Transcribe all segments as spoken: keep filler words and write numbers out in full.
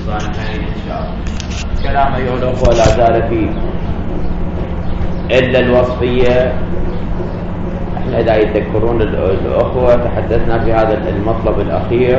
الصالحين إن شاء الله. كلام أيها الأخوة لا زال فيه إلا الوصفية. احنا إذا يتذكرون الأخوة تحدثنا في هذا المطلب الأخير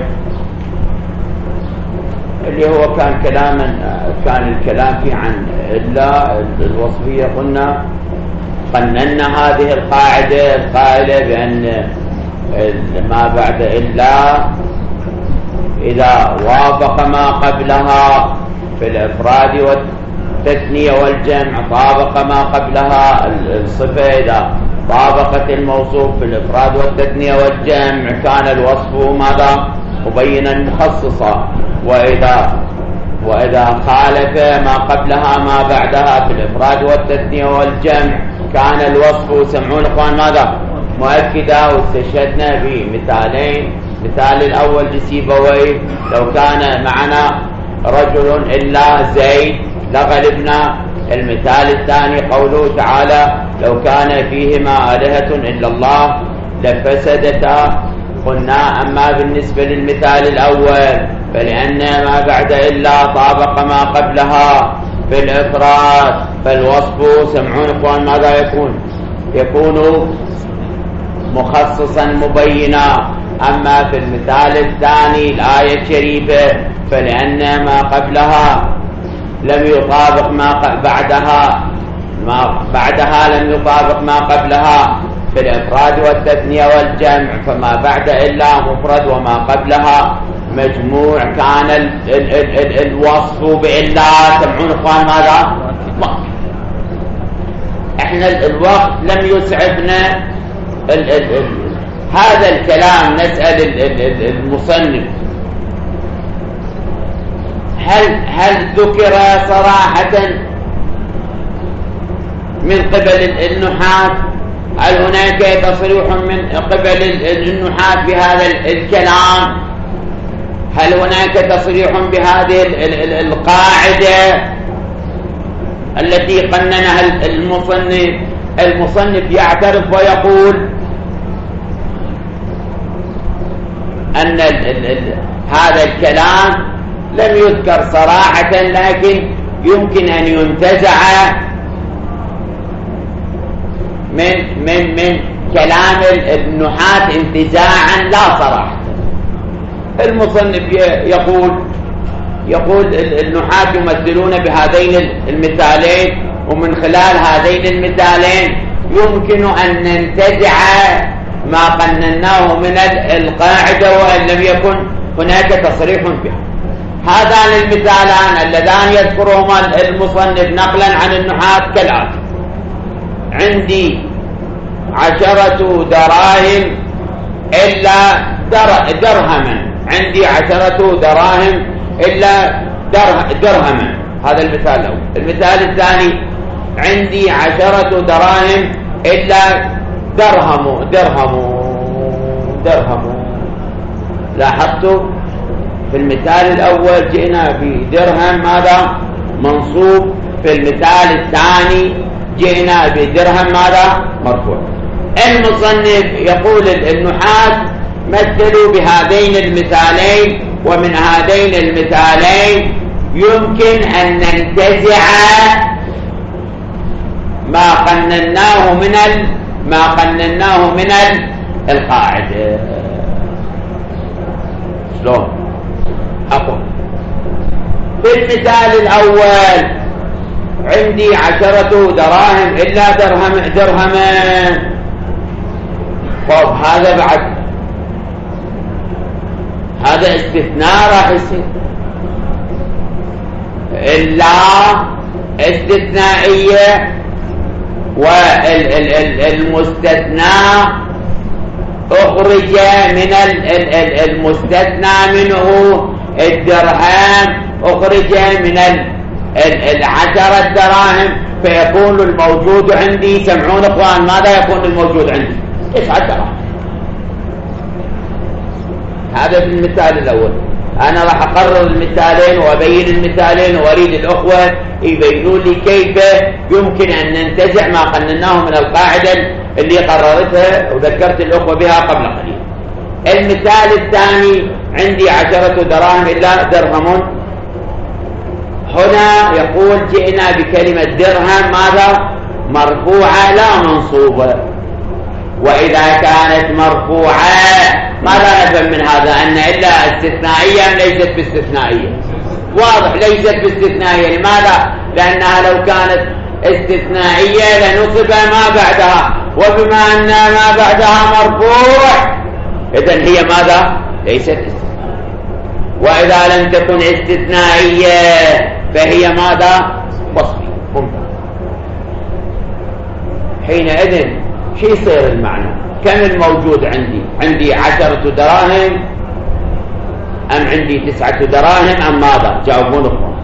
اللي هو كان كلاما كان الكلام فيه عن إلا الوصفية. قلنا قننا هذه القاعدة القائلة بأن ما بعد إلا إذا وافق ما قبلها في الإفراد والتثنية والجمع طابق ما قبلها الصفة. إذا طابقت الموصوف في الإفراد والتثنية والجمع كان الوصف ماذا؟ مبينا مخصصا. وإذا وإذا خالف ما قبلها ما بعدها في الإفراد والتثنية والجمع كان الوصف سمعون إخوان ماذا؟ مؤكدا. واستشهدنا بمثالين. مثال الأول لسيبويه لو كان معنا رجل إلا زيد لغلبنا. المثال الثاني قوله تعالى لو كان فيهما آلهة إلا الله لفسدتا. قلنا أما بالنسبة للمثال الأول فلأن ما بعد إلا طابق ما قبلها في الإفراد فالوصف سمعون إخوان ماذا يكون؟ يكون مخصصا مبينا. أما في المثال الثاني الآية الشريفة فلأن ما قبلها لم يطابق ما بعدها ما بعدها لم يطابق ما قبلها في الإفراد والتثنية والجمع فما بعد إلا مفرد وما قبلها مجموع كان ال ال ال ال الوصف بإلا سمعون إخوان ماذا؟ وقت. احنا الوقت لم يسعفنا ال ال ال هذا الكلام. نسأل ال ال ال المصنف هل هل ذكر صراحة من قبل النحاة؟ هل هناك تصريح من قبل النحاة بهذا الكلام؟ هل هناك تصريح بهذه القاعدة التي قننها المصنف؟ المصنف يعترف ويقول أن ال ال ال هذا الكلام لم يذكر صراحة لكن يمكن أن ينتزع من من من كلام النحاة انتزاعا لا صراحة. المصنف يقول يقول النحاة يمثلون بهذين المثالين ومن خلال هذين المثالين يمكن أن ننتزع ما قنناه من القاعدة وأن لم يكن هناك تصريح بها. هذان المثالان اللذان يذكرهما المصنف نقلا عن النحاة كالآتي: عندي عشرة دراهم إلا در درهما. عندي عشرة دراهم إلا در درهما. هذا المثال الأول. المثال الثاني: عندي عشرة دراهم إلا درهم درهم درهم. لاحظتوا في المثال الأول جئنا بدرهم ماذا؟ منصوب. في المثال الثاني جئنا بدرهم ماذا؟ مرفوع. المصنف يقول النحاة مثلوا بهذين المثالين ومن هذين المثالين يمكن أن ننتزع ما قنناه من ال ما قنناه من القاعدة. شلون؟ أقول في المثال الأول عندي عشرة دراهم إلا درهم درهما. طب هذا بعد هذا استثناء راح يصير. إلا استثنائية والمستثنى أخرج من المستثنى منه الدرهم أخرج من العشرة دراهم فيكون الموجود عندي سمعون إخوان ماذا يكون الموجود عندي؟ تسعة دراهم. هذا في المثال الأول. أنا راح أقرر المثالين وأبين المثالين وأريد الأخوة يبينوا لي كيف يمكن أن ننتزع ما قنناه من القاعدة اللي قررتها وذكرت الأخوة بها قبل قليل. المثال الثاني عندي عشرة دراهم إلا درهم هنا يقول جئنا بكلمة درهم ماذا؟ مرفوعة لا منصوبة. وإذا كانت مرفوعة ماذا نفهم من هذا؟ أن إلا استثنائية ليست باستثنائية. واضح ليست باستثنائية. لماذا؟ لأنها لو كانت استثنائية لنصب ما بعدها، وبما أن ما بعدها مرفوع إذن هي ماذا؟ ليست استثنائية. وإذا لم تكن استثنائية فهي ماذا؟ وصفية. ممتاز. حينئذ شو يصير المعنى؟ كم الموجود عندي؟ عندي عشرة دراهم أم عندي تسعة دراهم أم ماذا؟ جاوبون اخوان.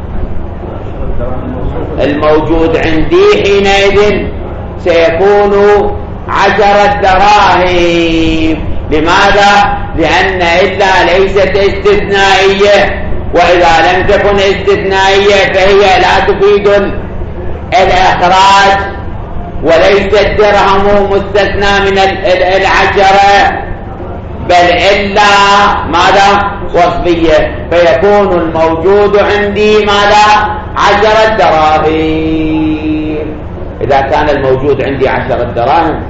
الموجود عندي حينئذ سيكون عشرة دراهم. لماذا؟ لأن إلا ليست استثنائية، وإذا لم تكن استثنائية فهي لا تفيد الإخراج، وليس الدرهم مستثنى من العشرة، بل إلا ماذا؟ وصفية. فيكون الموجود عندي ماذا؟ عشرة دراهم. إذا كان الموجود عندي عشرة دراهم،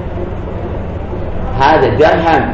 هذا درهم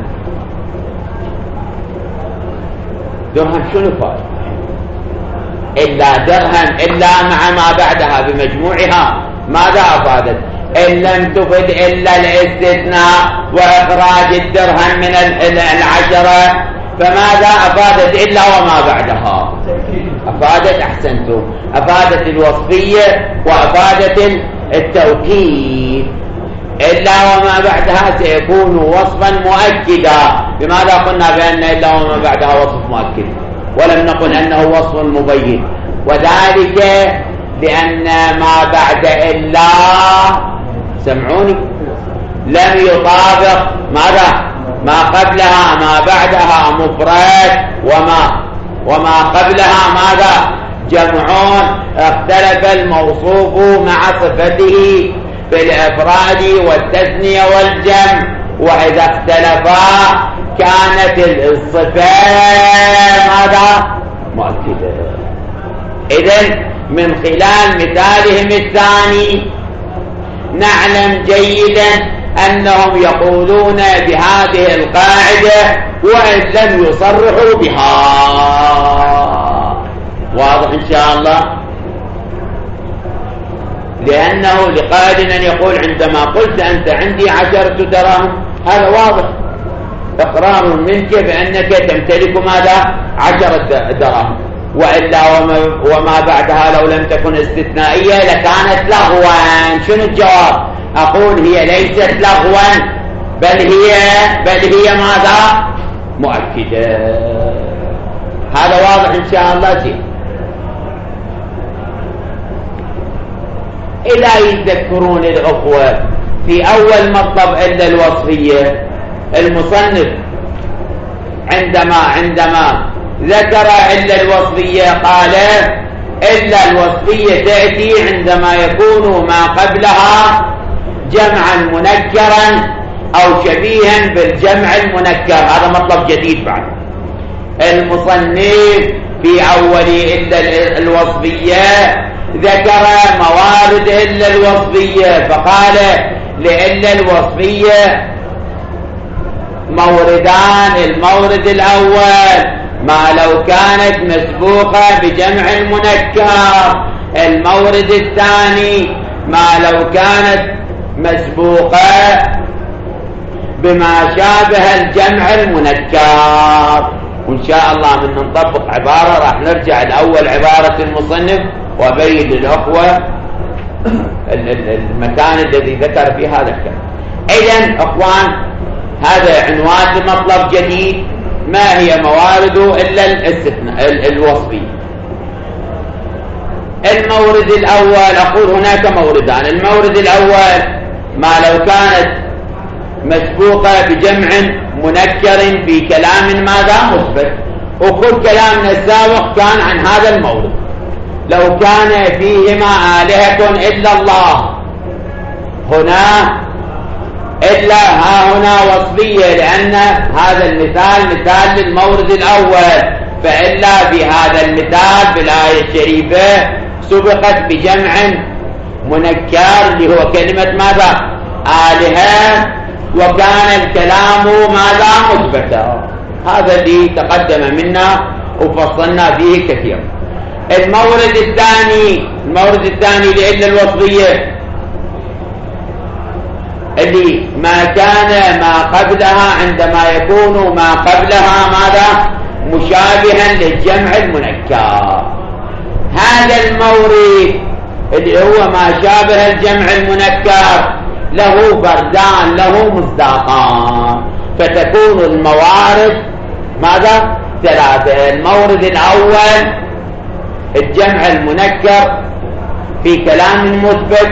درهم شنو فائدة؟ إلا درهم إلا مع ما بعدها بمجموعها ماذا أفادت؟ إن لم تفد إلا الاستثناء وإخراج الدرهم من العشرة فماذا أفادت؟ إلا وما بعدها. أفادت، أحسنتم، أفادت الوصفية وأفادت التوكيد. إلا وما بعدها سيكون وصفا مؤكدا. لماذا قلنا بأن إلا وما بعدها وصف مؤكد ولم نقل أنه وصف مبين؟ وذلك لأن ما بعد إلا، سمعوني، لم يطابق ماذا؟ ما قبلها ما بعدها مفرد، وما وما قبلها ماذا؟ جمعون. اختلف الموصوف مع صفته في الإفراد والتثنية والجمع، وإذا اختلفا كانت الصفة ماذا؟ مؤكدة. إذن من خلال مثالهم الثاني نعلم جيدا أنهم يقولون بهذه القاعدة وإن لم يصرحوا بها. واضح إن شاء الله؟ لأنه لقائل أن يقول عندما قلت أنت عندي عشرة دراهم، هذا واضح إقرار منك بأنك تمتلك ماذا؟ عشرة دراهم. وإلا وما, وما بعدها لو لم تكن استثنائية لكانت لغوا. شنو الجواب؟ أقول هي ليست لغوا، بل هي بل هي ماذا؟ مؤكدة. هذا واضح إن شاء الله. جيد. إلا يذكرون الأخوة في أول مطلب إلا الوصفية، المصنف عندما عندما ذكر إلا الوصفية قال إلا الوصفية تأتي عندما يكون ما قبلها جمعا منكرا أو شبيها بالجمع المنكر. هذا مطلب جديد بعد. المصنف في أول إلا الوصفية ذكر موارد إلا الوصفية، فقال لإلا الوصفية موردان. المورد الأول ما لو كانت مسبوقة بجمع المنكر. المورد الثاني ما لو كانت مسبوقة بما شابه الجمع المنكر. وإن شاء الله من نطبق عبارة راح نرجع الأول عبارة المصنف وبين للأخوة المكان الذي ذكر فيه هذا الكلام. إذن أخوان هذا عنوان لمطلب جديد. ما هي موارد إلا الاستثناء الوصفي؟ المورد الأول أقول هناك موردان. المورد الأول ما لو كانت مسبوقة بجمع منكر في كلام ماذا؟ مثبت. وكل كلامنا السابق كان عن هذا المورد. لو كان فيهما آلهة إلا الله، هنا إلا ها هنا وصفية، لأن هذا المثال مثال للمورد الأول. فإلا بهذا المثال في الآية الشريفة سبقت بجمع منكر اللي هو كلمة ماذا؟ آلهة، وكان الكلام ماذا؟ مثبتا. هذا اللي تقدم منا وفصلنا فيه كثيرا. المورد الثاني المورد الثاني لعلة الوصفية اللي ما كان ما قبلها عندما يكون ما قبلها ماذا؟ مشابها للجمع المنكر. هذا المورد اللي هو ما شابه الجمع المنكر له بردان، له مصداقان، فتكون الموارد ماذا؟ ثلاثة. المورد الأول الجمع المنكر في كلام مثبت.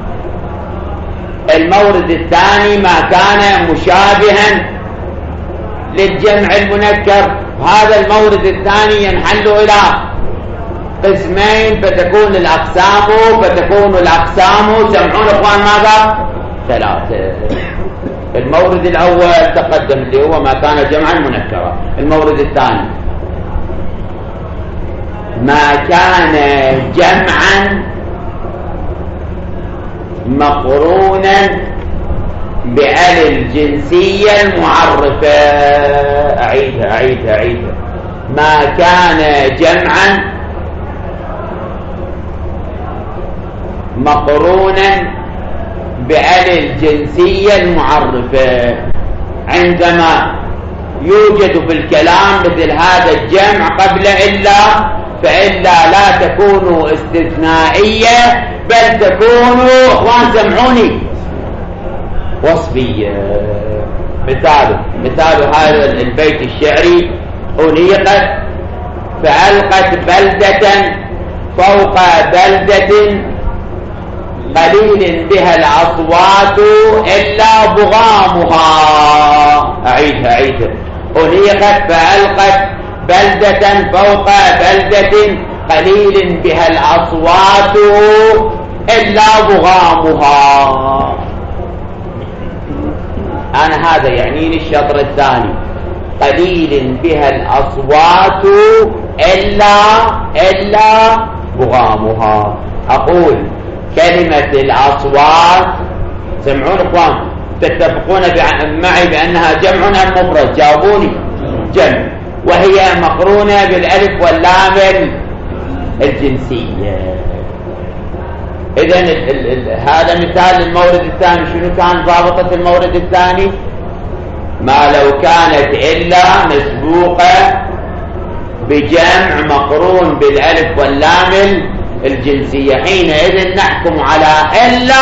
المورد الثاني ما كان مشابها للجمع المنكر. هذا المورد الثاني ينحل إلى قسمين، فتكون الأقسام فتكون الأقسام سمعون إخوان ماذا؟ ثلاثة. المورد الأول تقدم اللي هو ما كان جمعا منكرا. المورد الثاني ما كان جمعا مقرونا بأل الجنسية المعرفة. أعيدها أعيدها أعيدها ما كان جمعا مقرونا بأل الجنسية المعرفة. عندما يوجد في الكلام مثل هذا الجمع قبل إلا، فإلا لا تكون استثنائية بل تكون اخوان سمعوني وصفية. مثال مثال هذا البيت الشعري أنيقت فألقت بلدة فوق بلدة قليل بها الأصوات إلا بغامها. أعيدها أعيدها أنيقت فألقت بلدة فوق بلدة قليل بها الأصوات إلا بغامها. أنا هذا يعنيني الشطر الثاني قليل بها الأصوات إلا إلا بغامها. أقول كلمة الأصوات سمعون إخوان تتفقون معي بأنها جمع أم مفرد؟ جاوبوني. جمع، وهي مقرونة بالألف واللام الجنسية. إذن هذا مثال المورد الثاني. شنو كان ضابطة المورد الثاني؟ ما لو كانت إلا مسبوقة بجمع مقرون بالألف واللام الجنسية، حينئذ نحكم على إلا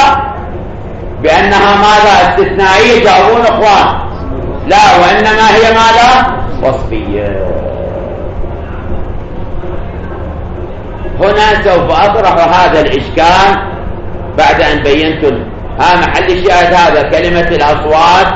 بأنها ماذا؟ استثنائية. جاوبون إخوان لا، وإنما هي ماذا؟ وصفية. هنا سوف أطرح هذا الإشكال بعد أن بينت ها محل الشاهد. هذا كلمة الأصوات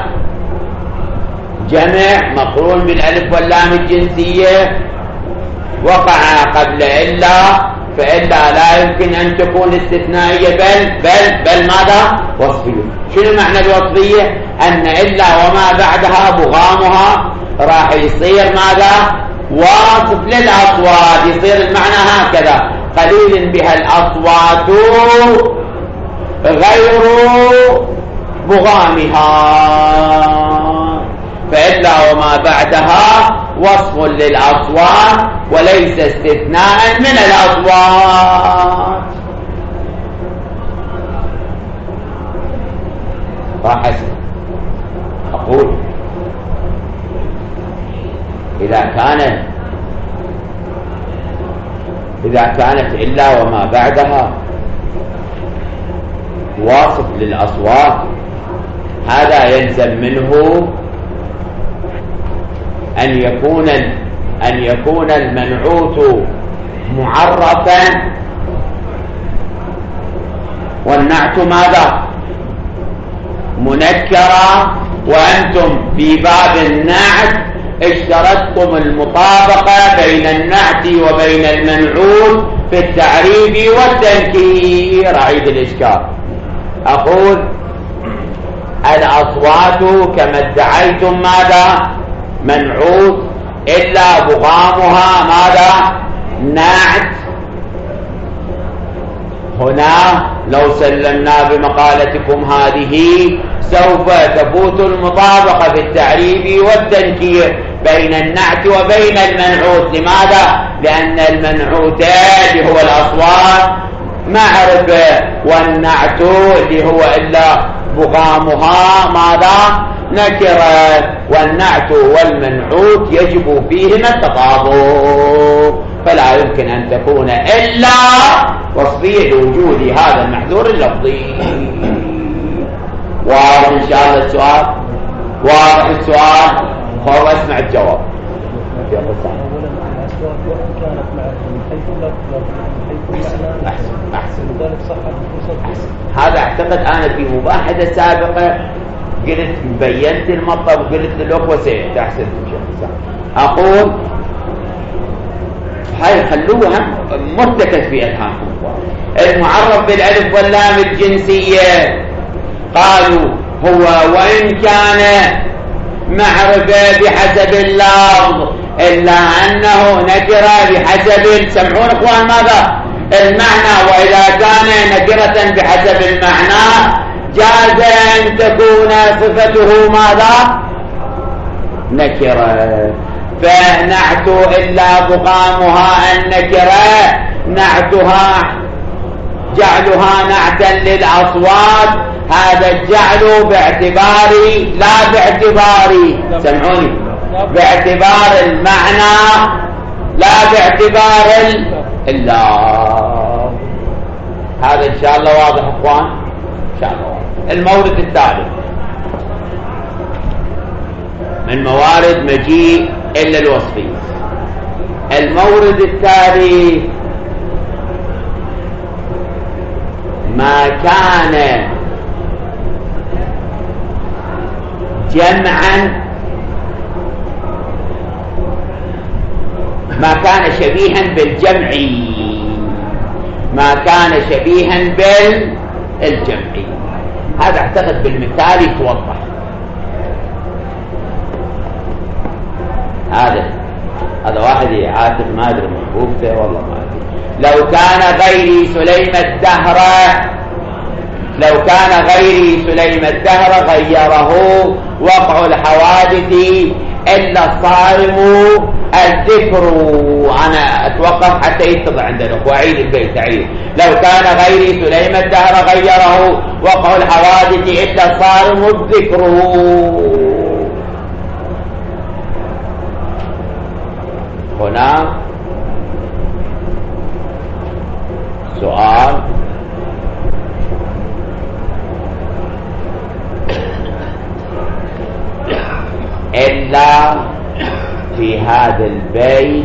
جمع مقرون بالألف واللام الجنسية وقع قبل إلا، فإلا لا يمكن أن تكون استثنائية بل بل بل ماذا؟ وصفية. شنو معنى الوصفية؟ أن إلا وما بعدها بغامها راح يصير ماذا؟ واصف للأصوات. يصير المعنى هكذا قليل بها الأصوات غير بغامها، فإلا وما بعدها وصف للأصوات وليس استثناء من الأصوات. فحسن أقول إذا كانت إذا كانت إلا وما بعدها واصف للأصوات، هذا يلزم منه أن يكون أن يكون المنعوت معرفا والنعت ماذا؟ منكرا. وأنتم في باب النعت اشترطتم المطابقة بين النعت وبين المنعوت في التعريف والتنكير. أعيد الإشكال. أقول الأصوات كما ادعيتم ماذا؟ منعوت إلا بغامها ماذا؟ نعت هنا لو سلمنا بمقالتكم هذه سوف تفوت المطابقة في التعريب والتنكير بين النعت وبين المنعوت. لماذا؟ لأن المنعوت اللي هو الأصوات معرفة، والنعت اللي هو إلا بقامها ماذا؟ نكرة. والنعت والمنعوت يجب فيهما التطابق، فلا يمكن أن تكون إلا وصفية لوجود هذا المحذور اللفظي. واضح إن شاء الله السؤال؟ واضح السؤال؟ خذ اسمع الجواب. أحسن أحسن هذا أعتقد أنا في مباحثة سابقة قلت بينت المطلب وقلت للأخوة سيئة. أحسن أقول هاي خلوها مرتكز في أذهانكم. المعرف بالألف واللام الجنسية قالوا هو وإن كان معرفة بحسب اللفظ إلا أنه نكرة بحسب، سمعون إخوان ماذا؟ المعنى. وإذا كان نكرة بحسب المعنى جاز أن تكون صفته ماذا؟ نكرة. فنعت إلا بقامها النكرة نعتها جعلها نعتا للأصوات، هذا الجعل باعتباري لا باعتباري، سمعوني، باعتبار المعنى لا باعتبار الله. هذا إن شاء الله واضح إخوان؟ إن شاء الله واضح. المورد الثالث من موارد مجيء إلا الوصفي. المورد الثالث ما كان جمعا، ما كان شبيها بالجمع، ما كان شبيها بالجمع. هذا اعتقد بالمثال يتوضح. هذا هذا واحد يعاتب ما ادري محبوبته والله ما ادري. لو كان غيري سليم الدهر، لو كان غيري سليم الدهر غيره وقع الحوادث إلا الصارم الذكر. أنا أتوقف حتى يتضع عندنا وأعيد البيت أعيد. لو كان غيري سليم الدهر غيره وقع الحوادث إلا الصارم الذكر. هنا سؤال إلا في هذا البيت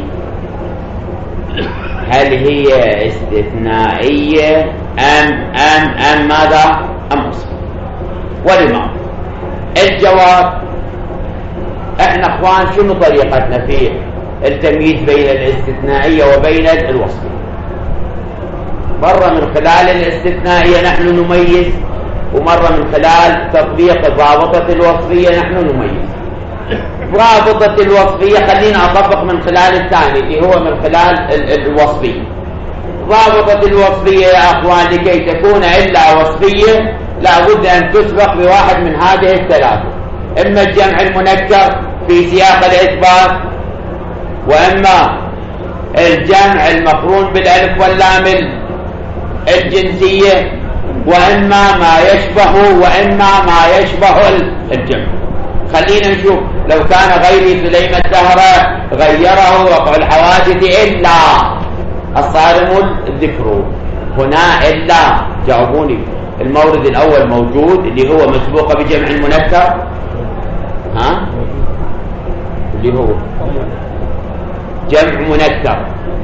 هل هي استثنائية أم أم أم ماذا أم مصر؟ ولما؟ الجواب احنا اخوان شنو طريقتنا في التمييز بين الاستثنائية وبين الوصفية؟ مرة من خلال الاستثنائية نحن نميز، ومرة من خلال تطبيق الرابطة الوصفية نحن نميز. رابطة الوصفية خلينا أطبق من خلال الثاني اللي هو من خلال الوصفية. رابطة الوصفية يا أخوان لكي تكون إلا وصفية لابد أن تسبق بواحد من هذه الثلاثة: إما الجمع المنكر في سياق الإثبات، وإما الجمع المقرون بالألف واللام الجنسية، وإما ما يشبه وإما ما يشبه الجمع. خلينا نشوف. لو كان غيري سليم الدهر غيره وقع الحوادث إلا الصارم الذكر. هنا إلا جاوبوني. المورد الأول موجود اللي هو مسبوق بجمع المنكر، ها اللي هو جمع منكر.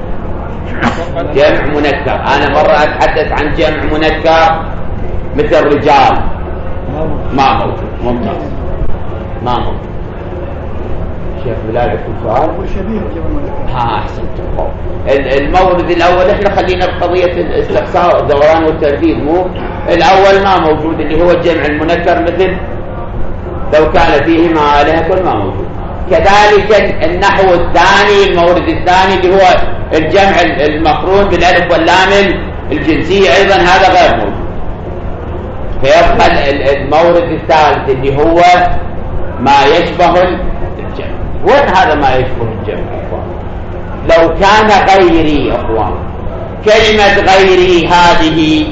جمع منكر أنا مرة أتحدث عن جمع منكر مثل رجال، ما موجود. ممتاز، ما موجود. شيخ بلال عندكم سؤال؟ وشبيه جمع منكر. ها أحسنتم. المورد الأول إحنا خلينا بقضية الاستقصاء الدوران والترديد. مو الأول ما موجود اللي هو الجمع المنكر مثل لو كان فيه ما آلهة ما موجود. كذلك النحو الثاني المورد الثاني اللي هو الجمع المقرون بالالف واللام الجنسية ايضا هذا غير موجود. فيبقى المورد الثالث اللي هو ما يشبه الجمع. وين هذا ما يشبه الجمع اخوان؟ لو كان غيري اخوان، كلمة غيري هذه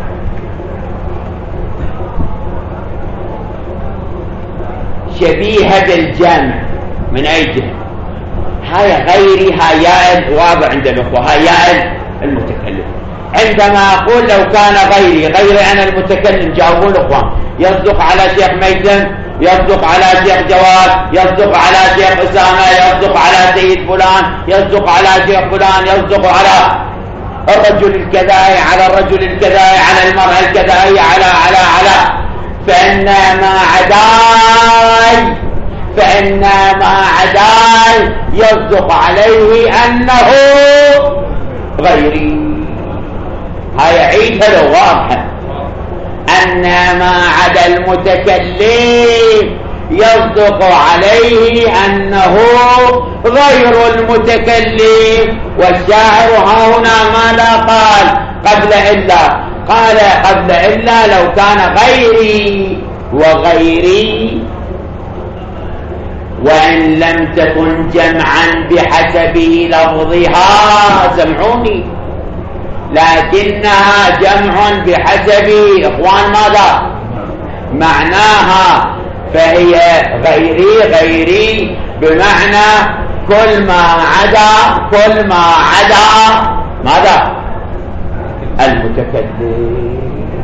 شبيهة بالجمع من أي جهة؟ هاي غيري هاي يائل واضح عند الأخوة، هاي يائل المتكلم. عندما أقول لو كان غيري، غيري أنا المتكلم، جاوبون الأخوان، يصدق على شيخ ميتم، يصدق على شيخ جواد، يصدق على شيخ أسامة، يصدق على سيد فلان، يصدق على شيخ فلان، يصدق على الرجل الكذائي، على الرجل الكذائي، على المرأة الكذائي، على على على فإن ما عداي فإن ما عداي يصدق عليه أنه غيري. هاي عيدها لو واضحة، أن ما عدا المتكلم يصدق عليه أنه غير المتكلم. والشاعر ها هنا ماذا قال قبل إلا؟ قال قبل إلا لو كان غيري وغيري، وإن لم تكن جمعا بحسب لفظها، سمعوني، لكنها جمع بحسب إخوان ماذا معناها، فهي غيري غيري بمعنى كل ما عدا كل ما عدا ماذا المتكلم.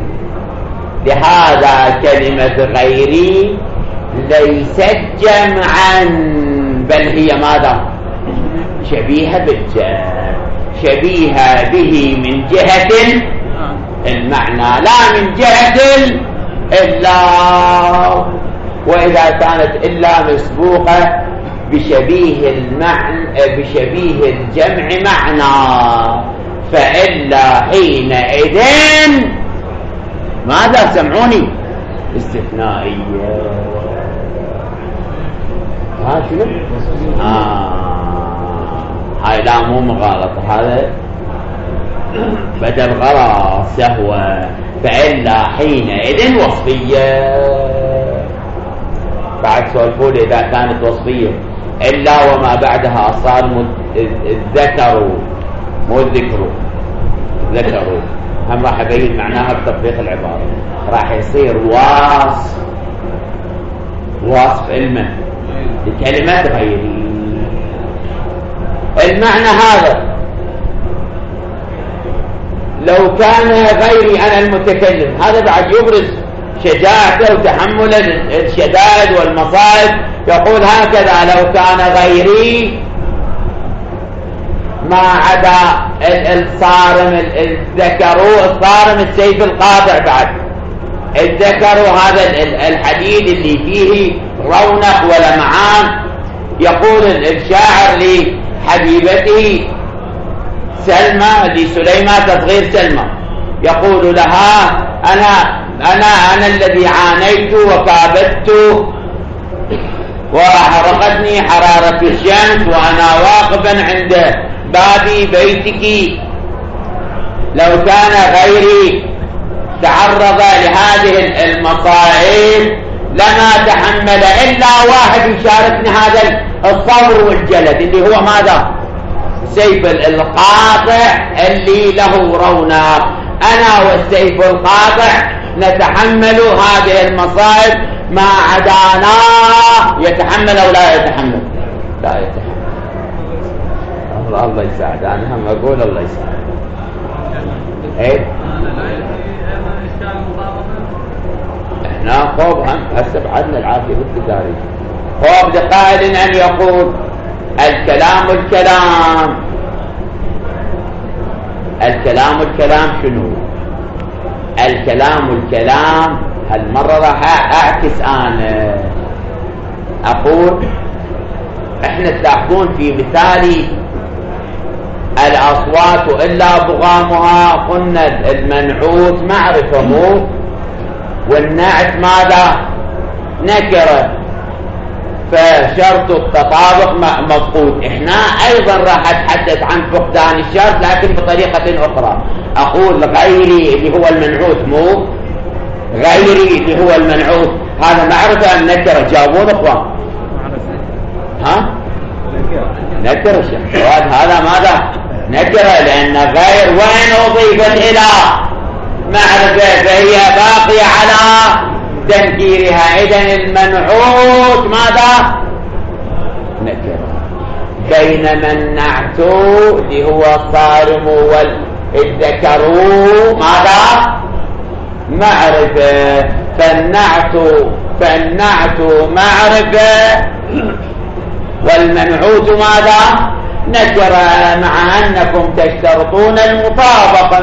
لهذا كلمة غيري ليست جمعا، بل هي ماذا شبيهة بالجمع، شبيهة به من جهة المعنى لا من جهة إلا. وإذا كانت إلا مسبوقة بشبيه المعنى بشبيه الجمع معنى، فإلا حينئذ ماذا سمعوني استثنائية. ها شنو؟ آه هاي لا مو مغالطة، هذا بدل غلط سهوة. فإلا حينئذ وصفية. بعد سولفوا لي إذا كانت وصفية إلا وما بعدها صار الذكر مو الذكر، ذكروا هم راح أبين معناها بتطبيق العبارة، راح يصير واصف واصف علما لكلمات غيري. المعنى هذا لو كان غيري أنا المتكلم، هذا بعد يبرز شجاعته وتحمل الشدائد والمصائب. يقول هكذا لو كان غيري ما عدا الصارم الذكر، الصارم السيف القاطع، بعد الذكر هذا الحديد اللي فيه رونق ولمعان. يقول الشاعر لحبيبته سلمى لسليمة تصغير سلمى، يقول لها أنا أنا أنا الذي عانيت وكابدت وحرقتني حرارة الشمس وأنا واقفا عند باب بيتك. لو كان غيري تعرض لهذه المصائب لما تحمل إلا واحد يشاركني هذا الصبر والجلد اللي هو ماذا؟ سيف القاطع اللي له رونق. أنا والسيف القاطع نتحمل هذه المصائب، ما عدانا يتحمل أو لا يتحمل؟ لا يتحمل. الله الله يساعد، أنا هم أقول الله يساعد. إيه؟ إحنا خوب هم هسه بعدنا العافية بالتداريج. خوب لقائل أن يقول الكلام الكلام الكلام الكلام شنو؟ الكلام الكلام هالمرة راح أعكس أنا أقول إحنا تلاحظون في مثالي الأصوات إلا بغامها، قلنا المنعوت معرفة مو، والنعت ماذا؟ نكرة. فشرط التطابق مفقود. احنا ايضا راح اتحدث عن فقدان الشرط لكن بطريقة اخرى. اقول غيري اللي هو المنعوت، مو غيري اللي هو المنعوت، هذا معرفة ام نكرة؟ جاوبون اخوان. ها نكرة الشيخ هذا ماذا؟ نكرة، لان غير وين اضيفت الى معرفة فهي باقية على تنكيرها. إذن المنعوت ماذا؟ نكرة. بينما النعت اللي هو الصارم والذكر ماذا؟ معرفة. فالنعت فالنعت معرفة والمنعوت ماذا؟ نكرة، مع أنكم تشترطون المطابقة.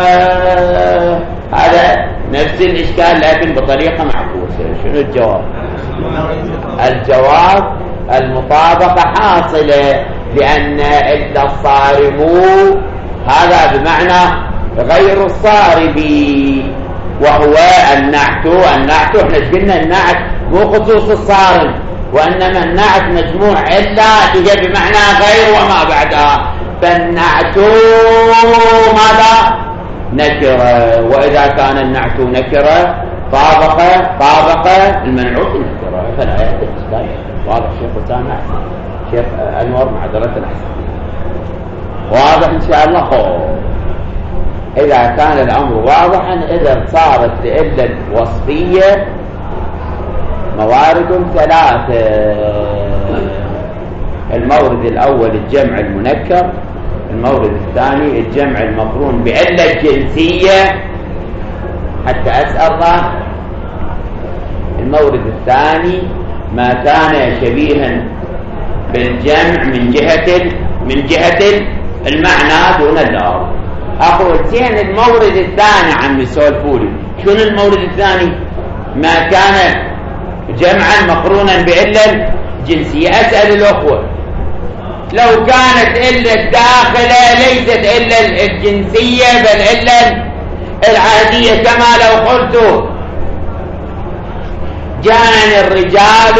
هذا نفس الإشكال لكن بطريقة معكوسة. شنو الجواب؟ الجواب المطابقة حاصلة، لأن إلا الصارم هذا بمعنى غير الصارم، وهو النعت. النعت احنا قلنا النعت مو خصوص الصارم، وإنما النعت مجموع إلا تجي بمعنى غير وما بعدها. فالنعت ماذا؟ نكرة. وإذا كان النعت نكرة طابق طابق المنعوت نكرة، فلا يحتاج. واضح شيخ سامع؟ شيخ أنور معذرة الأحسن. واضح إن شاء الله. خوف. إذا كان الأمر واضحا، إذا صارت لإلا الوصفية موارد ثلاثة. المورد الأول الجمع المنكر، المورد الثاني الجمع المقرون بعلة الجنسية حتى أسأل الله، المورد الثاني ما كان شبيها بالجمع من جهة من جهة المعنى دون اللفظ. أقول زين المورد الثاني عم سولفولي، شنو المورد الثاني؟ ما كان جمعا مقرونا بعلة جنسية. أسأل الأخوة، لو كانت إلا الداخلة ليست إلا الجنسية بل إلا العادية، كما لو قلت جاءني الرجال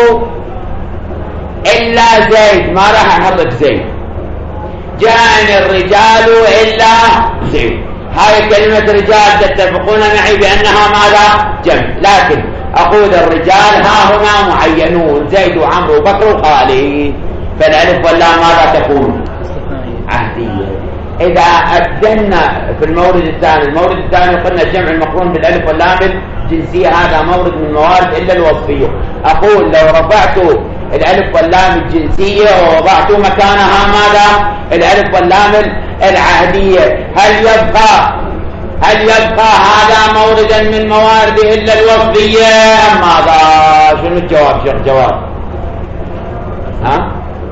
إلا زيد، ما راح أحط زيد. جاءني الرجال إلا زيد، هاي كلمة رجال تتفقون معي بأنها ماذا؟ جمع. لكن أقول الرجال ها هنا معينون، زيد وعمر وبكر وخالد، فالألف واللام ماذا تكون؟ عهدية. إذا أبدلنا في المورد الثاني، المورد الثاني قلنا الجمع المقرون بالألف واللام الجنسية، هذا مورد من موارد إلا الوصفية. أقول لو رفعت الألف واللام الجنسية ووضعت مكانها ماذا؟ الألف واللام العهدية، هل يبقى هل يبقى هذا موردا من موارد إلا الوصفية أم ماذا؟ شنو الجواب شيخ جواب؟ ها؟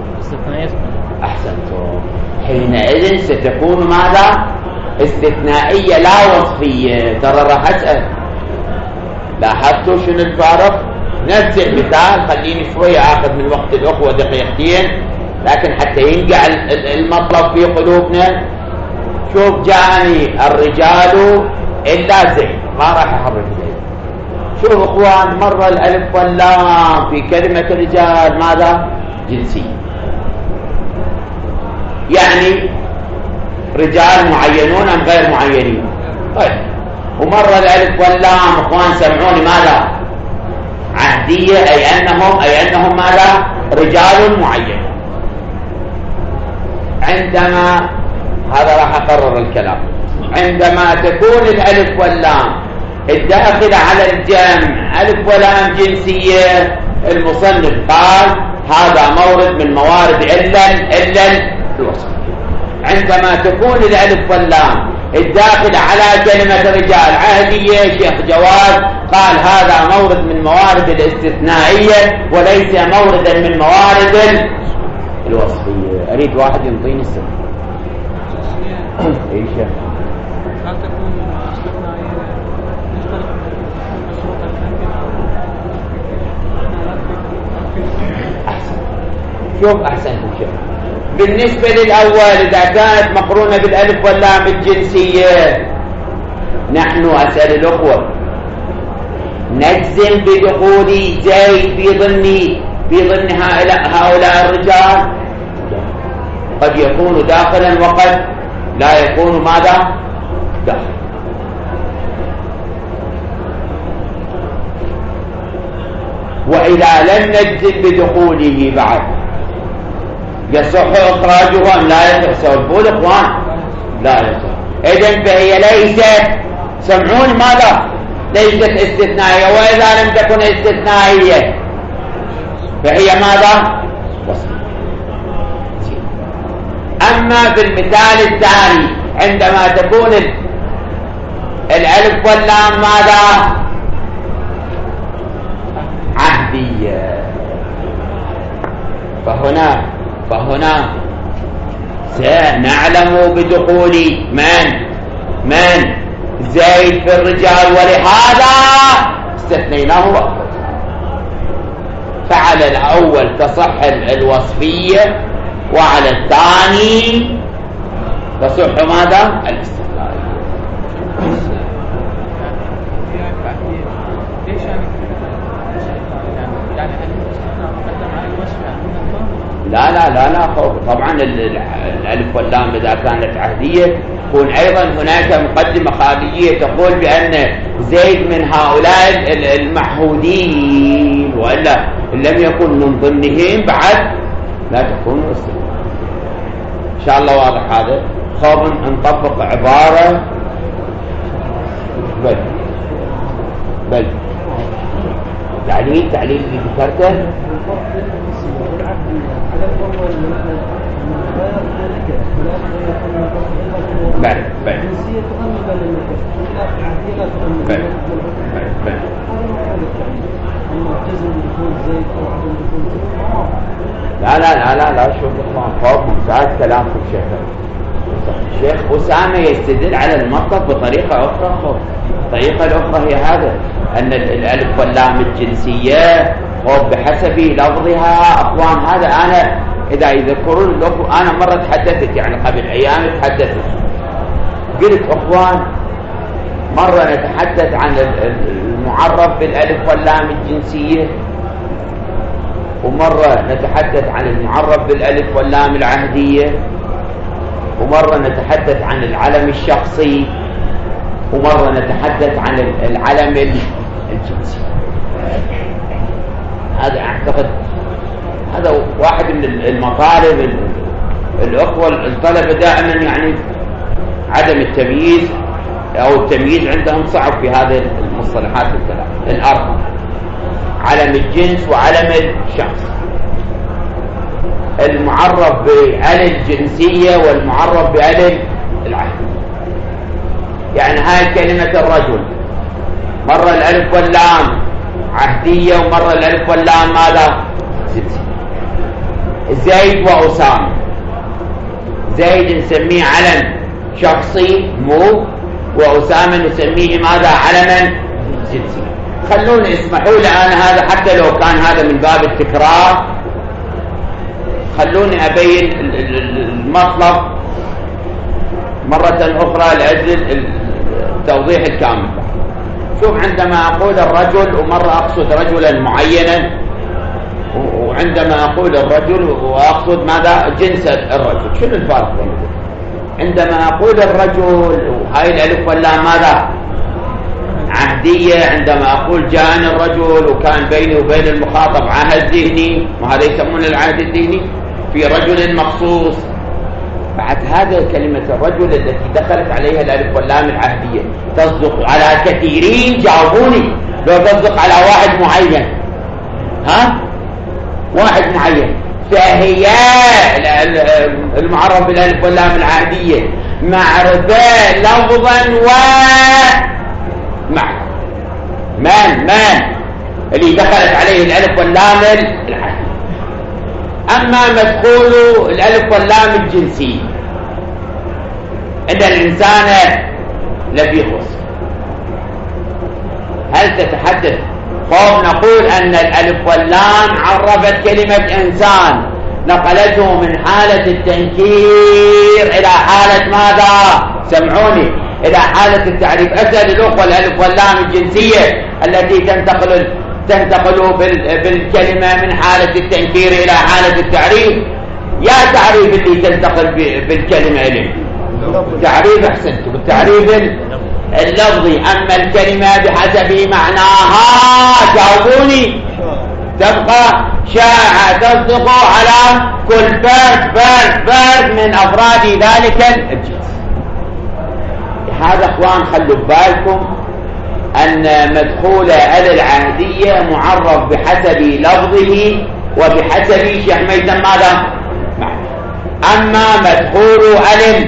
أحسنتم. حينئذ ستكون ماذا؟ استثنائية لا وصفية. ترى راح أسأل، لاحظتوا شنو الفارق؟ نفس المثال، خليني شوية آخذ من وقت الأخوة دقيقتين لكن حتى ينقع المطلب في قلوبنا. شوف جاءني الرجال إلا زيد، ما راح أحرك زيد. شوف أخوان، مرة الألف واللام في كلمة رجال ماذا؟ جنسية، يعني رجال معينون أم غير معينين؟ طيب. ومرة الألف واللام أخوان سمعوني ماذا؟ عهدية، أي أنهم أي أنهم ماذا؟ رجال معين. عندما هذا راح أقرر الكلام، عندما تكون الألف واللام الداخلة على الجمع ألف ولام جنسية، المصنف قال هذا مورد من موارد إلا إلا الوصف. عندما تكون الألف واللام الداخل على كلمة رجال عهدية، شيخ جواد قال هذا مورد من موارد الاستثنائية وليس موردا من موارد الوصفية. أريد واحد ينطيني السر. اي شيخ؟ هل تكون استثنائية نشترط مشروطا أحسن. شوف أحسن شيخ. بالنسبة للأول إذا كانت مقرونة بالألف واللام الجنسية، نحن أسأل الأخوة نجزم بدخول زيد في ضمن في ضمن هؤلاء الرجال قد يكون داخلا وقد لا يكون ماذا داخل. وإذا لم نجزم بدخوله بعد يصح إخراجه أم لا يصح؟ سأقول إخوان لا يصح. إذن فهي ليست، سمعون ماذا؟ ليست استثنائية، وإذا لم تكن استثنائية فهي ماذا؟ وصف. أما في المثال الثاني عندما تكون الألف واللام ماذا؟ عهدية، فهنا فهنا سنعلم بدخول من من زيد في الرجال، ولهذا استثنيناه. فعلى الأول تصح الوصفية، وعلى الثاني تصح ماذا؟ الاستثنائية. لا لا لا لا طبعا الألف واللام إذا كانت عهدية تكون أيضا هناك مقدمة خارجية تقول بأن زيد من هؤلاء المعهودين، وإلا إن لم يكن من ضمنهم بعد لا تكون استثناء. إن شاء الله واضح هذا. خوف نطبق عبارة بل بل تعليل تعليل اللي ذكرته بل بل بل بل لا لا لا لا لا شوف اخوان خوف مساعد كلامكم شيخ الشيخ أسامة يستدل على المطلب بطريقة أخرى. خوف الطريقة الأخرى هي هذا أن الألف واللام الجنسية خوف بحسب لفظها. أخوان هذا أنا إذا يذكرون أنا مرة تحدثت يعني قبل أيام تحدثت قلت أخوان مرة نتحدث عن المعرف بالألف واللام الجنسية، ومرة نتحدث عن المعرف بالألف واللام العهدية، ومرة نتحدث عن العلم الشخصي، ومرة نتحدث عن العلم الجنسي. هذا أعتقد هذا واحد من المطالب الأخوة الطلبة دائما يعني عدم التمييز أو التمييز عندهم صعب في هذه المصطلحات الثلاث الأربعة: علم الجنس وعلم الشخص، المعرف بآل الجنسية والمعرف بآل العهد. يعني هاي كلمة الرجل مرة الألف واللام عهدية ومرة الألف واللام ماذا؟ جنسية. زيد وأسامة، زيد نسميه علم شخصي مو، وأسامة نسميه ماذا؟ علما جنسي. خلوني اسمحوا لي أنا هذا حتى لو كان هذا من باب التكرار، خلوني أبين المطلب مرة أخرى لأجل التوضيح الكامل. شوف عندما أقول الرجل ومرة أقصد رجلا معينا، وعندما أقول الرجل وأقصد ماذا؟ جنس الرجل. شنو الفرق بينهم؟ عندما أقول الرجل وهاي الألف واللام ماذا؟ عهدية. عندما أقول جاءني الرجل وكان بيني وبين المخاطب عهد ذهني، وهذا يسمونه العهد الذهني في رجل مخصوص. بعد هذا كلمة الرجل التي دخلت عليها الألف واللام العهدية تصدق على كثيرين. جاوبوني لو تصدق على واحد معين، ها؟ واحد معين، فهي المعرف بالألف واللام العهدية معرفة لفظا ومعنى. من من اللي دخلت عليه الألف واللام العهدية. أما مدخول الألف واللام الجنسي إن الإنسان لفي خصم، هل تتحدث؟ خوف نقول أن الألف واللام عرفت كلمة إنسان، نقلته من حالة التنكير إلى حالة ماذا؟ سمعوني، إلى حالة التعريف. أسأل الأخوة الألف واللام الجنسية التي تنتقل تنتقل بالكلمة من حالة التنكير إلى حالة التعريف. يا تعريف اللي تنتقل بالكلمة إليه تعريف أحسنت بالتعريف اللفظي. أما الكلمة بحسب معناها جاوبوني تبقى شائعة تصدق على كل فرد فرد فرد من أفراد ذلك الجنس. هذا اخوان خلوا بالكم أن مدخول ال العهدية معرف بحسب لفظه وبحسب شيخ ميتم ماذا؟ أما مدخول ال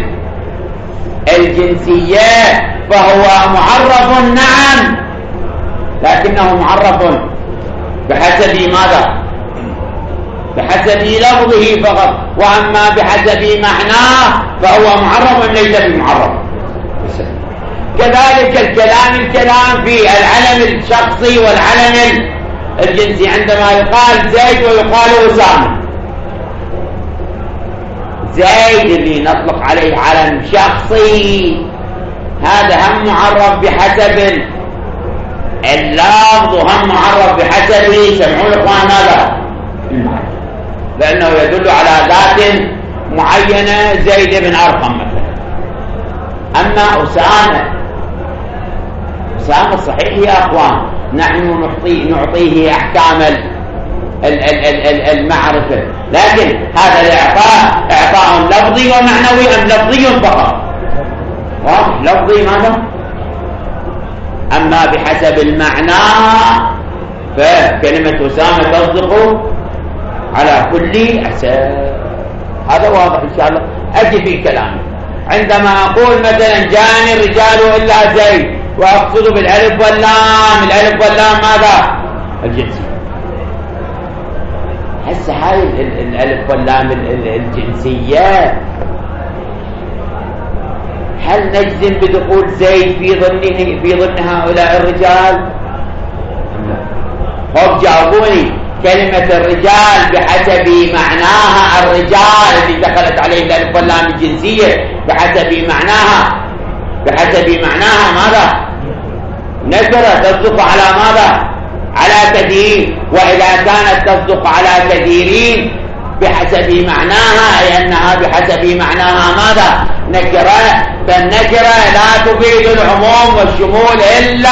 الجنسية فهو معرف نعم لكنه معرف بحسب ماذا؟ بحسب لفظه فقط. وأما بحسب معناه فهو معرف ليس بمعرف. كذلك الكلام الكلام في العلم الشخصي والعلم الجنسي. عندما يقال زيد ويقال أسامة، زيد اللي نطلق عليه علم شخصي هذا هم معرف بحسب اللفظ وهم معرف بحسب سمعوا الإخوان ماذا؟ لأنه يدل على ذات معينة زيد بن أرقم مثلا. أما أسامة أسامة صحيح يا أخوان نحن نعطيه, نعطيه أحكام المعرفة، لكن هذا الإعطاء إعطاء لفظي ومعنوي أم لفظي فقط؟ لفظي ماذا؟ أما بحسب المعنى فكلمة أسامة تصدق على كل أساس. هذا واضح إن شاء الله. أجي في كلامي عندما أقول مثلا جاني الرجال إلا زيد وأقصد بالألف واللام، الألف واللام ماذا؟ الجنسي. هسه هاي الألف واللام الجنسية هل نجزم بدخول زيد في ظنه في ظن هؤلاء الرجال؟ هم جاوبوني كلمة الرجال بحسب معناها الرجال اللي دخلت عليه الألف واللام الجنسية بحسب معناها بحسب معناها ماذا؟ نكرة تصدق على ماذا؟ على كثير. وإذا كانت تصدق على كثيرين بحسب معناها أي أنها بحسب معناها ماذا؟ نكرة. فالنكرة لا تفيد العموم والشمول إلا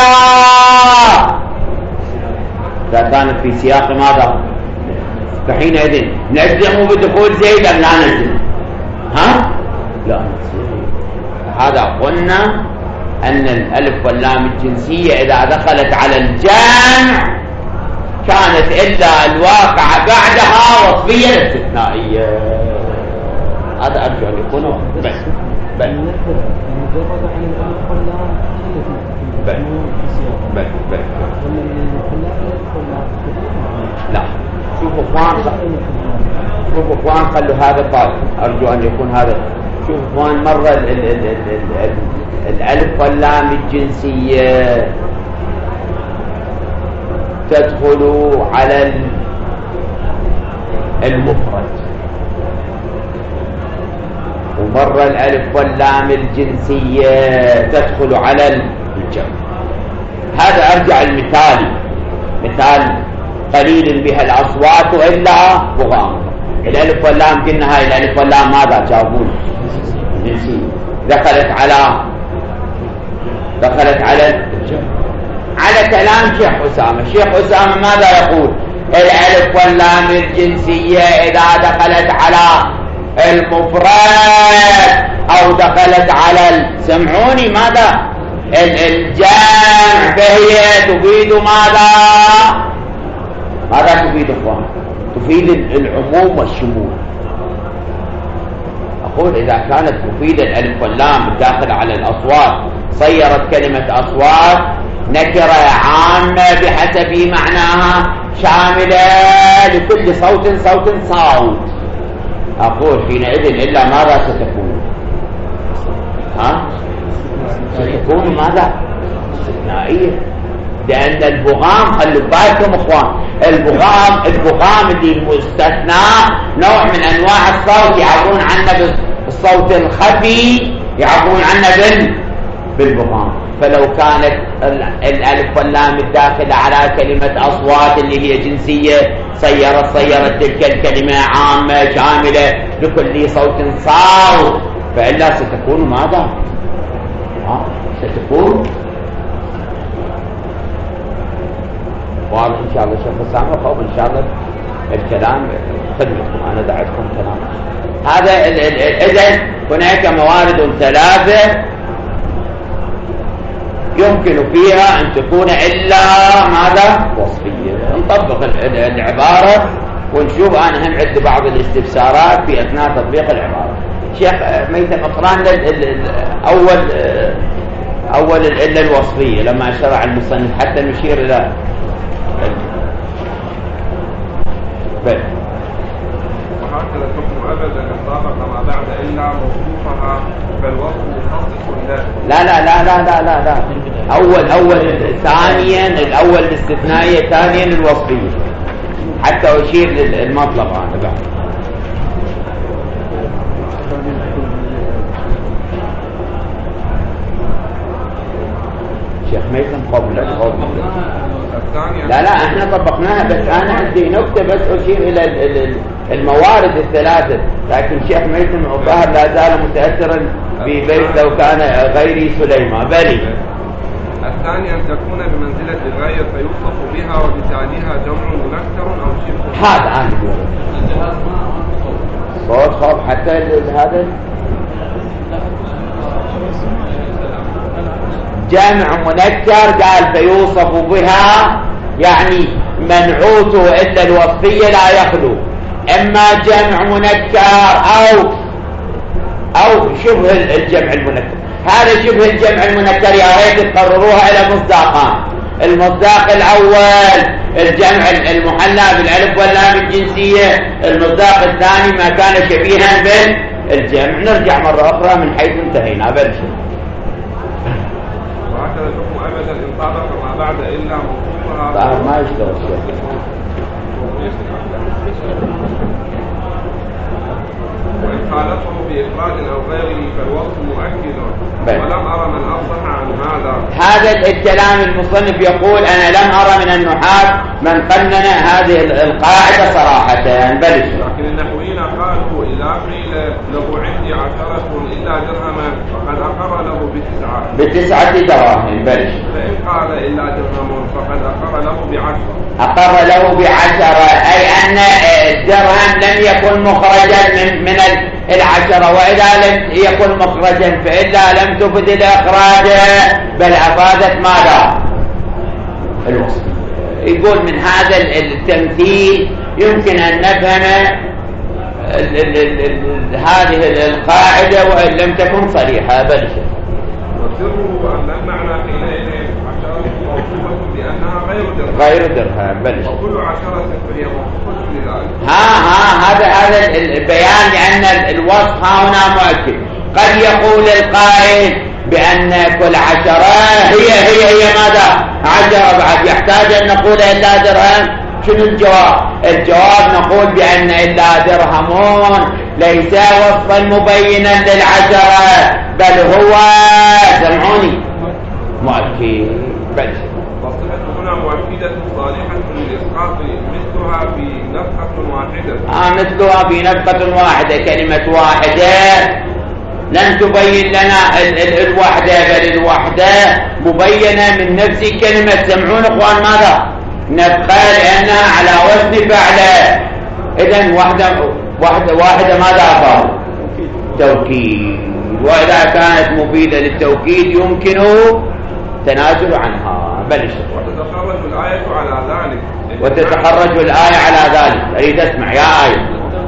إذا كانت في سياق ماذا؟ فحينئذ نجزم بدخول زيد أم لا نجزم؟ ها؟ لا نجزم. هذا قلنا أن الألف واللام الجنسية إذا دخلت على الجمع كانت إلا الواقع بعدها وصفية استثنائية. هذا أرجو أن يكون بس بل بل بل بل لا شوفوا اخوان شوفوا اخوان خلوا هذا طالب. أرجو أن يكون هذا. شوفوا اخوان مرة ال ال ال ال ال الألف واللام الجنسية تدخل على المفرد ومرة الألف واللام الجنسية تدخل على الجمع. هذا أرجع المثال مثال قليل بها الأصوات وإلا بغام. الألف واللام قلنا هاي الألف واللام ماذا جاوبون؟ جنسية دخلت على دخلت على الجمع. على كلام شيخ أسامة. شيخ أسامة ماذا يقول؟ الألف واللام الجنسية إذا دخلت على المفرد أو دخلت على سمعوني ماذا؟ الجمع فهي تفيد ماذا؟ ماذا تفيد اخوان؟ تفيد العموم والشمول. أقول إذا كانت تفيد الألف واللام الداخلة على الأصوات صيرت كلمة أصوات نكرة عامة بحسب معناها شاملة لكل صوت صوت صوت. أقول حينئذ إلا ماذا ستكون؟ ها؟ ستكون ماذا؟ استثنائية. لأن البغام خلوا بالكم اخوان البغام البغام اللي مستثنى نوع من أنواع الصوت يعبرون عنه بالصوت الخفي يعبرون عنه بالبغام. فلو كانت الألف واللام الداخلة على كلمة أصوات اللي هي جنسية، صيرت صيرت تلك الكلمة عامة شاملة لكل صوت صوت، فإلا ستكون ماذا؟ آه ستكون واضح إن شاء الله شيخ أسامة. فوق إن شاء الله الكلام خدمتكم، أنا دعتكم كلام هذا. إذن هناك موارد ثلاثة يمكن فيها أن تكون إلا ماذا؟ وصفية. نطبق العبارة ونشوف. أنا هم عندي بعض الاستفسارات في أثناء تطبيق العبارة. شيخ ميثم اقرأ لنا أول أول العلة الوصفية لما شرع المصنف حتى نشير إلى بل وهكذا الحكم أبدا إن طابق ما بعد إلا موصوفها فالوصف مخصص له. لا لا لا لا لا لا لا أول أول ثانيا الأول الاستثنائية، ثانيا الوصفية، حتى أشير للمطلب هذا بعد. شيخ ميثم قبل قبل لا لا احنا طبقناها، بس انا عندي نكته بس اشير الى الموارد الثلاثه، لكن شيخ ميثم الظاهر لا زال متاثرا ببيت لو كان غيري سليمان. بلي الثاني أن تكون بمنزلة الغير فيوصف بها وبتاليها جمع منكر أو شبه. هذا أنا صوت خوف حتى هذا جمع منكر قال فيوصف بها، يعني منعوته إلا الوصفية لا يخلو إما جمع منكر أو أو شبه الجمع المنكر. هذا شبه الجمع المنكر يا ريت تقرروها إلى مصداقان. المصداق الأول الجمع المحلى بالألف واللام الجنسية، المصداق الثاني ما كان شبيها بالجمع. نرجع مرة أخرى من حيث انتهينا. بلشوا وهكذا الحكم أبدا إن طابق ما بعد إلا موصوفها. ظاهر ما يشتغل شيء. وإن خالفه بإفراد أو غيره فالوصف مؤكد، ولم أرى من أفصح عن هذا. هذا الكلام المصنف يقول أنا لم أرى من النحاة من قنن هذه القاعدة صراحة. بلش. لكن النحويين قالوا إذا قيل له عندي عشرة إلا درهما فقد أقر له بتسعة بتسعة دراهم. بلش. فإن قال إلا درهم فقد أقر له بعشرة أقر له بعشرة، أي أن الدرهم لم يكن مخرجا من من العشرة، وإذا لم يكن مخرجا فإلا لم تفد الإخراج بل أفادت ماذا؟ الوصف. يقول من هذا التمثيل يمكن أن نفهم ال ال ال ال هذه القاعدة وإن لم تكن صريحة. بل وسره أن المعنى حينئذ عشرة موصوفة لأنها غير درهم غير درهم. بل وكل عشرة فهي موصوفة لذلك. ها ها هذا هذا البيان لأن الوصف هنا مؤكد. قد يقول القائل بأن كل عشرة هي هي هي ماذا؟ عشرة. بعد يحتاج أن نقول إلا درهم. شنو الجواب؟ الجواب نقول بأن إلا درهمون ليس وصفا مبينا للعشرة بل هو سمعوني مؤكد. بل والصفة هنا مؤكدة صالحة للإسقاط مثلها في نفخة واحدة. آه مثلها في نفخة واحدة، كلمة واحدة لن تبين لنا ال ال الوحدة بل الوحدة مبينة من نفس كلمة. سمعون اخوان ماذا؟ نفخة لأنها على وزن فعلة. إذن واحدة واحدة واحدة ماذا أفعل؟ توكيد. وإذا كانت مفيدة للتوكيد يمكن تنازل عنها. بل وتتخرج الآية على ذلك. وتتخرج الآية على ذلك. أريد أسمع يا آية.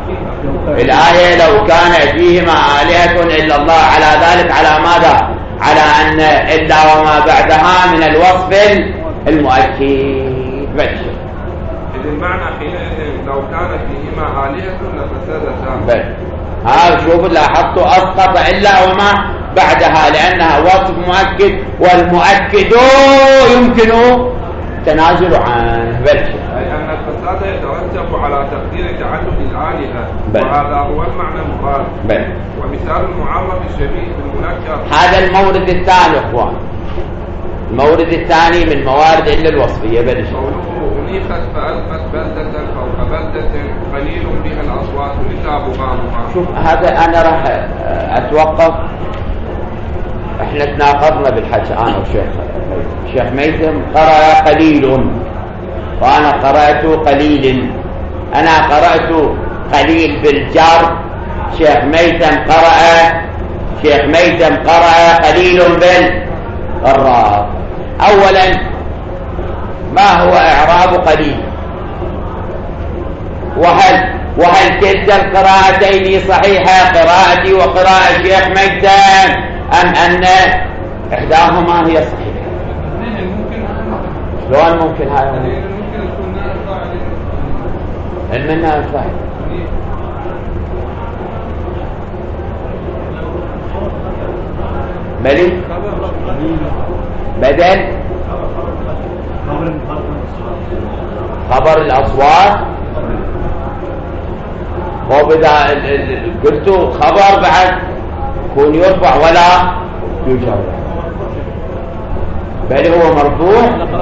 الآية لو كان فيهما آلهة إلا الله على ذلك على ماذا؟ على أن إلا وما بعدها من الوصف المؤكد. بشر. إذ المعنى حينئذ لو كان فيهما آلهة لفسدتا. بل ها شوف لاحظت أسقط إلا وما بعدها لأنها وصف مؤكد، والمؤكد يمكن تنازل عنه. بشر. أي أن الفساد يترتب على تقدير تعدد الآلهة. بل. وهذا هو المعنى المراد. بل. ومثال المعرف الشبيه بالمنكر. هذا المورد الثاني اخوان. المورد الثاني من موارد إلا الوصفية. بلش أنيخت فألقت بلدة فوق بلدة قليل بها الأصوات لتاب غامها. شوف هذا أنا راح أتوقف. إحنا تناقضنا بالحكي أنا وشيخ شيخ ميثم قرأ قليل وأنا قرأت قليل. أنا قرأت قليل بالجر، شيخ ميثم قرأ شيخ ميثم قرأ قليل بالراء. أولا ما هو إعراب قليل؟ وهل وهل كلتا القراءتين صحيحة، قراءتي وقراءة شيخ ميثم، أم أن إحداهما هي صحيحة؟ شلون ممكن هذا؟ المنها الفاعل بلي بدل خبر الأصوات. وبدا قلتوا خبر بعد يكون يرفع ولا يجر، بل هو مرفوع.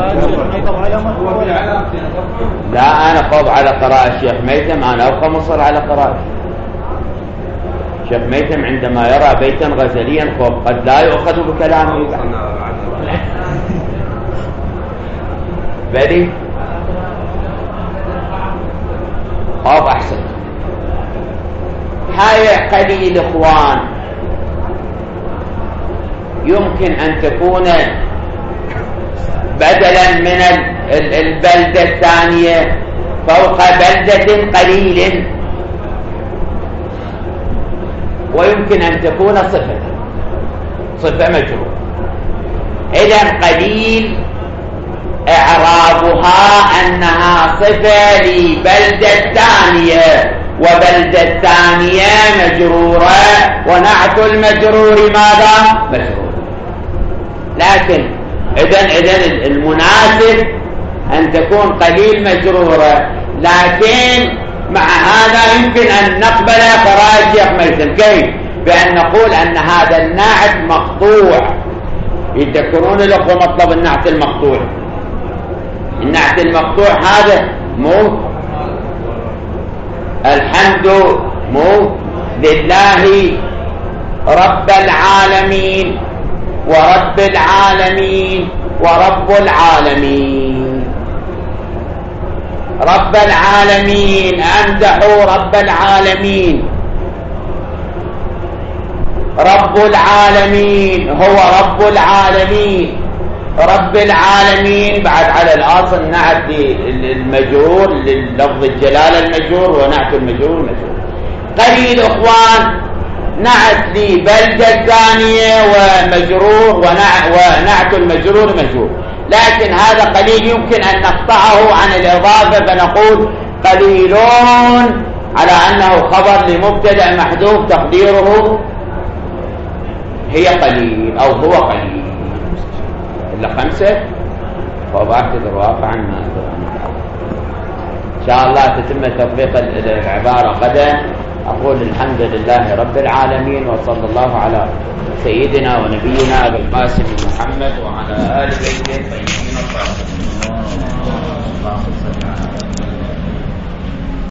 لا أنا خوض على قراءة الشيخ ميثم، أنا أبقى مصر على قراءة الشيخ ميثم عندما يرى بيتا غزليا خوض قد لا يؤخذ بكلامه. بلي خوض أحسن. هاي قليل إخوان يمكن أن تكون بدلا من البلدة الثانية فوق بلدة قليل، ويمكن أن تكون صفة صفة مجرور. إذن قليل إعرابها أنها صفة لبلدة ثانية، وبلدة الثانية مجرورة، ونعت المجرور ماذا؟ مجرور. لكن إذن إذن المناسب أن تكون قليل مجرورة، لكن مع هذا يمكن أن نقبل قراءة الشيخ ميثم. كيف؟ بأن نقول أن هذا النعت مقطوع. يذكرون لكم مطلب النعت المقطوع. النعت المقطوع هذا مو الحمد مو لله رب العالمين ورب العالمين ورب العالمين. رب العالمين امدحوا رب العالمين. رب العالمين هو رب العالمين. رب العالمين بعد على الأصل نعت المجرور للفظ الجلالة المجرور، ونعت المجرور المجرور. قليل إخوان نعت لبلدة ثانية ومجرور، ونعت المجرور مجرور. لكن هذا قليل يمكن أن نقطعه عن الإضافة فنقول قليلون على أنه خبر لمبتدأ محذوف تقديره هي قليل أو هو قليل. إلا خمسة وبعتذر واقعا ما إن شاء الله تتم تطبيق العبارة غدا. أقول الحمد لله رب العالمين، وصلى الله على سيدنا ونبينا أبي القاسم محمد وعلى آل بيته الطيبين الطاهرين.